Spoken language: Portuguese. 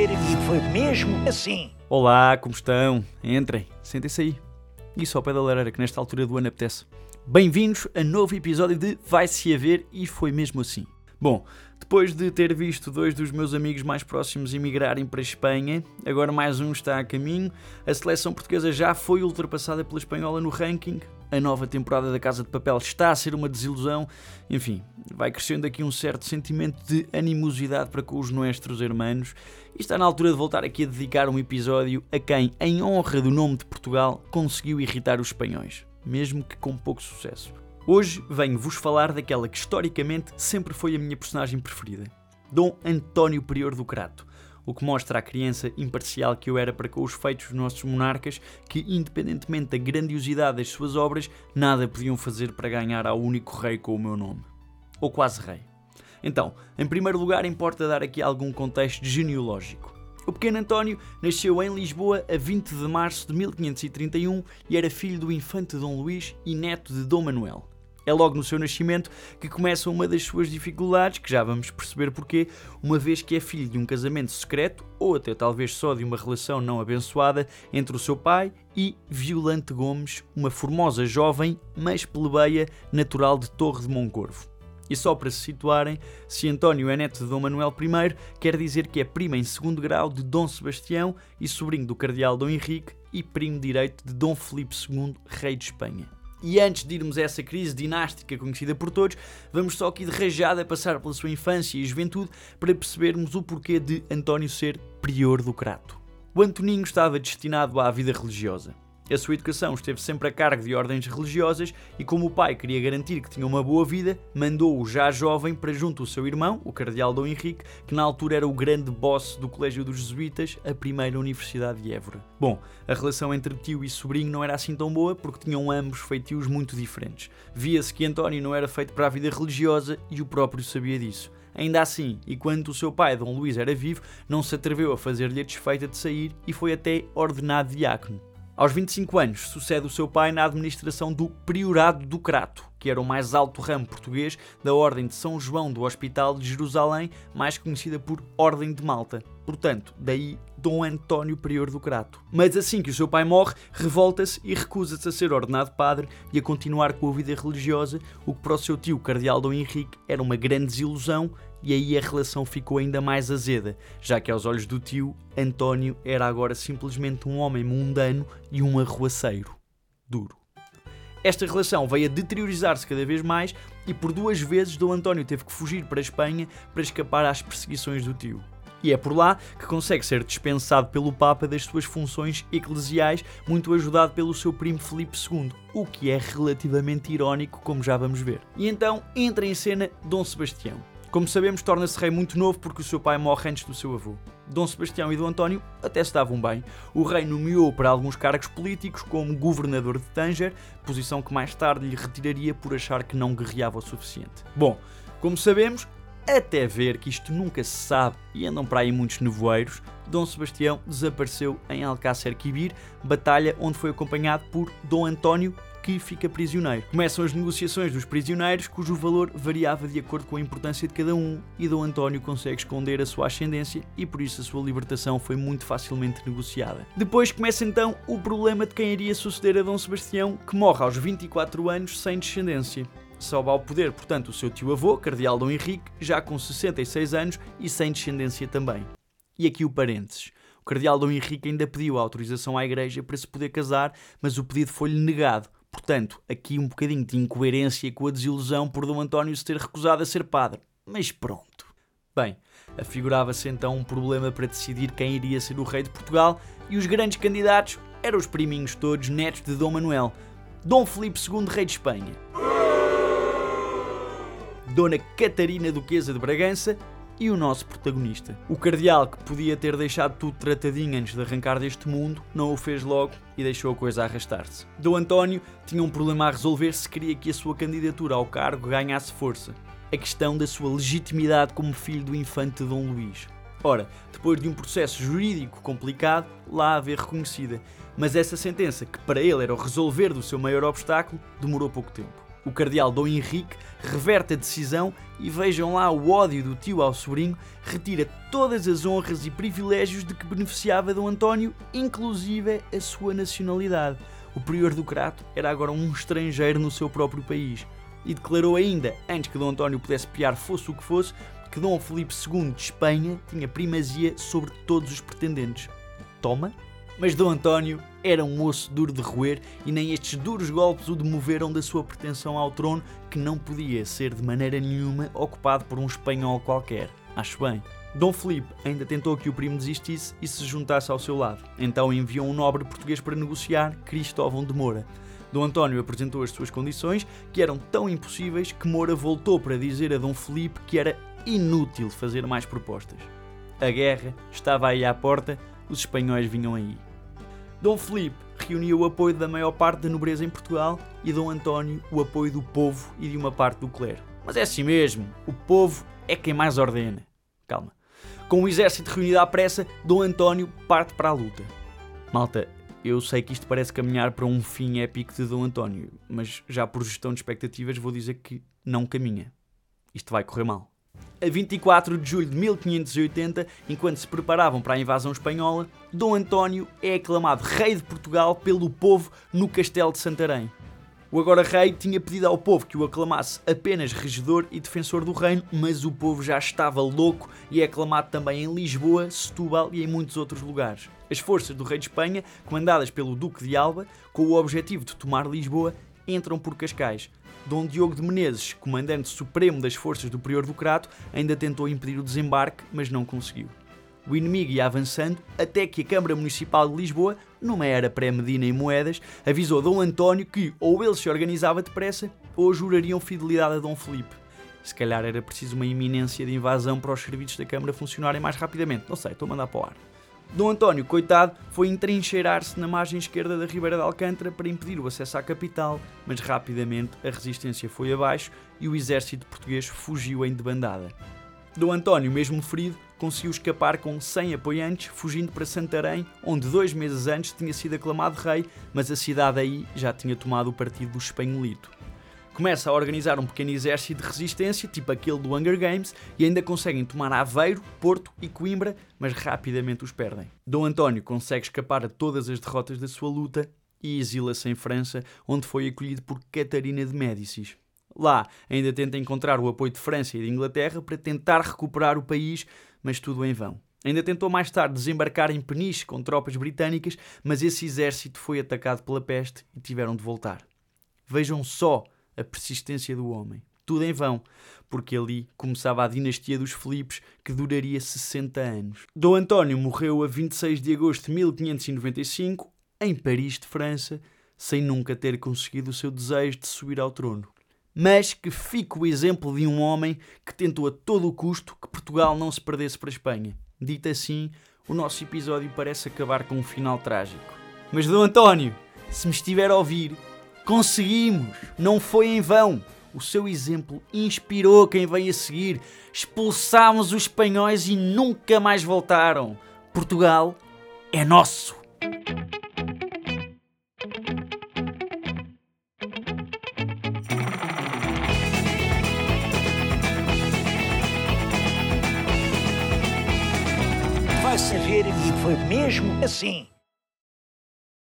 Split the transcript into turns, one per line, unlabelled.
ver e foi mesmo assim.
Olá, como estão? Entrem, sentem-se aí. Isso ao pé da lareira, que nesta altura do ano apetece. Bem-vindos a novo episódio de Vai-se a Ver e foi mesmo assim. Bom, depois de ter visto dois dos meus amigos mais próximos emigrarem para a Espanha, agora mais um está a caminho, a seleção portuguesa já foi ultrapassada pela espanhola no ranking, a nova temporada da Casa de Papel está a ser uma desilusão, enfim, vai crescendo aqui um certo sentimento de animosidade para com os nossos hermanos e está na altura de voltar aqui a dedicar um episódio a quem, em honra do nome de Portugal, conseguiu irritar os espanhóis, mesmo que com pouco sucesso. Hoje venho-vos falar daquela que historicamente sempre foi a minha personagem preferida, Dom António Prior do Crato, o que mostra a criança imparcial que eu era para com os feitos dos nossos monarcas que, independentemente da grandiosidade das suas obras, nada podiam fazer para ganhar ao único rei com o meu nome. Ou quase rei. Então, em primeiro lugar, importa dar aqui algum contexto genealógico. O pequeno António nasceu em Lisboa a 20 de março de 1531 e era filho do infante Dom Luís e neto de Dom Manuel. É logo no seu nascimento que começa uma das suas dificuldades, que já vamos perceber porquê, uma vez que é filho de um casamento secreto, ou até talvez só de uma relação não abençoada, entre o seu pai e Violante Gomes, uma formosa jovem, mas plebeia, natural de Torre de Moncorvo. E só para se situarem, se António é neto de Dom Manuel I, quer dizer que é primo em segundo grau de Dom Sebastião e sobrinho do cardeal Dom Henrique e primo direito de Dom Filipe II, rei de Espanha. E antes de irmos a essa crise dinástica conhecida por todos, vamos só aqui de rajada passar pela sua infância e juventude para percebermos o porquê de António ser Prior do Crato. O Antoninho estava destinado à vida religiosa. A sua educação esteve sempre a cargo de ordens religiosas e, como o pai queria garantir que tinha uma boa vida, mandou-o já jovem para junto do seu irmão, o cardeal Dom Henrique, que na altura era o grande boss do Colégio dos Jesuítas, a primeira universidade de Évora. Bom, a relação entre tio e sobrinho não era assim tão boa porque tinham ambos feitios muito diferentes. Via-se que António não era feito para a vida religiosa e o próprio sabia disso. Ainda assim, e quando o seu pai, Dom Luís, era vivo, não se atreveu a fazer-lhe a desfeita de sair e foi até ordenado diácono. Aos 25 anos, sucede o seu pai na administração do Priorado do Crato, que era o mais alto ramo português da Ordem de São João do Hospital de Jerusalém, mais conhecida por Ordem de Malta. Portanto, daí Dom António Prior do Crato. Mas assim que o seu pai morre, revolta-se e recusa-se a ser ordenado padre e a continuar com a vida religiosa, o que para o seu tio, cardeal Dom Henrique, era uma grande desilusão, e aí a relação ficou ainda mais azeda, já que aos olhos do tio, António era agora simplesmente um homem mundano e um arruaceiro. Duro. Esta relação veio a deteriorizar-se cada vez mais e por duas vezes Dom António teve que fugir para a Espanha para escapar às perseguições do tio. E é por lá que consegue ser dispensado pelo Papa das suas funções eclesiais, muito ajudado pelo seu primo Filipe II, o que é relativamente irónico, como já vamos ver. E então entra em cena Dom Sebastião. Como sabemos, torna-se rei muito novo porque o seu pai morre antes do seu avô. Dom Sebastião e Dom António até se davam bem. O rei nomeou para alguns cargos políticos, como governador de Tânger, posição que mais tarde lhe retiraria por achar que não guerreava o suficiente. Bom, como sabemos, até ver que isto nunca se sabe e andam para aí muitos nevoeiros, Dom Sebastião desapareceu em Alcácer Quibir, batalha onde foi acompanhado por Dom António, que fica prisioneiro. Começam as negociações dos prisioneiros, cujo valor variava de acordo com a importância de cada um, e Dom António consegue esconder a sua ascendência e por isso a sua libertação foi muito facilmente negociada. Depois começa então o problema de quem iria suceder a Dom Sebastião, que morre aos 24 anos sem descendência. Sobe ao poder, portanto, o seu tio-avô, cardeal Dom Henrique, já com 66 anos e sem descendência também. E aqui o parênteses. O cardeal Dom Henrique ainda pediu autorização à igreja para se poder casar, mas o pedido foi-lhe negado. Portanto, aqui um bocadinho de incoerência com a desilusão por Dom António se ter recusado a ser padre. Mas pronto. Bem, afigurava-se então um problema para decidir quem iria ser o rei de Portugal e os grandes candidatos eram os priminhos todos netos de Dom Manuel. Dom Filipe II, rei de Espanha. Dona Catarina, duquesa de Bragança, e o nosso protagonista. O cardeal, que podia ter deixado tudo tratadinho antes de arrancar deste mundo, não o fez logo e deixou a coisa arrastar-se. Dom António tinha um problema a resolver se queria que a sua candidatura ao cargo ganhasse força. A questão da sua legitimidade como filho do infante Dom Luís. Ora, depois de um processo jurídico complicado, lá a ver reconhecida. Mas essa sentença, que para ele era o resolver do seu maior obstáculo, demorou pouco tempo. O cardeal Dom Henrique reverte a decisão e vejam lá o ódio do tio ao sobrinho, retira todas as honras e privilégios de que beneficiava Dom António, inclusive a sua nacionalidade. O prior do Crato era agora um estrangeiro no seu próprio país e declarou ainda, antes que Dom António pudesse piar fosse o que fosse, que Dom Filipe II de Espanha tinha primazia sobre todos os pretendentes. Toma! Mas Dom António era um osso duro de roer e nem estes duros golpes o demoveram da sua pretensão ao trono, que não podia ser de maneira nenhuma ocupado por um espanhol qualquer. Acho bem. Dom Filipe ainda tentou que o primo desistisse e se juntasse ao seu lado. Então enviou um nobre português para negociar, Cristóvão de Moura. Dom António apresentou as suas condições, que eram tão impossíveis que Moura voltou para dizer a Dom Filipe que era inútil fazer mais propostas. A guerra estava aí à porta, os espanhóis vinham aí. Dom Filipe reuniu o apoio da maior parte da nobreza em Portugal e Dom António o apoio do povo e de uma parte do clero. Mas é assim mesmo, o povo é quem mais ordena. Calma. Com o exército reunido à pressa, Dom António parte para a luta. Malta, eu sei que isto parece caminhar para um fim épico de Dom António, mas já por gestão de expectativas vou dizer que não caminha. Isto vai correr mal. A 24 de julho de 1580, enquanto se preparavam para a invasão espanhola, Dom António é aclamado rei de Portugal pelo povo no castelo de Santarém. O agora rei tinha pedido ao povo que o aclamasse apenas regedor e defensor do reino, mas o povo já estava louco e é aclamado também em Lisboa, Setúbal e em muitos outros lugares. As forças do rei de Espanha, comandadas pelo Duque de Alba, com o objetivo de tomar Lisboa, entram por Cascais. Dom Diogo de Menezes, comandante supremo das forças do prior do Crato, ainda tentou impedir o desembarque, mas não conseguiu. O inimigo ia avançando até que a Câmara Municipal de Lisboa, numa era pré-Medina e moedas, avisou Dom António que ou ele se organizava depressa ou jurariam fidelidade a Dom Filipe. Se calhar era preciso uma iminência de invasão para os serviços da Câmara funcionarem mais rapidamente. Não sei, estou a mandar para o ar. Dom António, coitado, foi entrincheirar-se na margem esquerda da Ribeira de Alcântara para impedir o acesso à capital, mas rapidamente a resistência foi abaixo e o exército português fugiu em debandada. Dom António, mesmo ferido, conseguiu escapar com 100 apoiantes, fugindo para Santarém, onde 2 meses antes tinha sido aclamado rei, mas a cidade aí já tinha tomado o partido do espanholito. Começa a organizar um pequeno exército de resistência, tipo aquele do Hunger Games, e ainda conseguem tomar Aveiro, Porto e Coimbra, mas rapidamente os perdem. Dom António consegue escapar a todas as derrotas da sua luta e exila-se em França, onde foi acolhido por Catarina de Médicis. Lá ainda tenta encontrar o apoio de França e de Inglaterra para tentar recuperar o país, mas tudo em vão. Ainda tentou mais tarde desembarcar em Peniche com tropas britânicas, mas esse exército foi atacado pela peste e tiveram de voltar. Vejam só a persistência do homem. Tudo em vão, porque ali começava a dinastia dos Filipes, que duraria 60 anos. Dom António morreu a 26 de agosto de 1595, em Paris de França, sem nunca ter conseguido o seu desejo de subir ao trono. Mas que fique o exemplo de um homem que tentou a todo o custo que Portugal não se perdesse para a Espanha. Dito assim, o nosso episódio parece acabar com um final trágico. Mas Dom António, se me estiver a ouvir, conseguimos! Não foi em vão! O seu exemplo inspirou quem vem a seguir. Expulsámos os espanhóis e nunca mais voltaram. Portugal é nosso!
Vai saber que foi mesmo assim.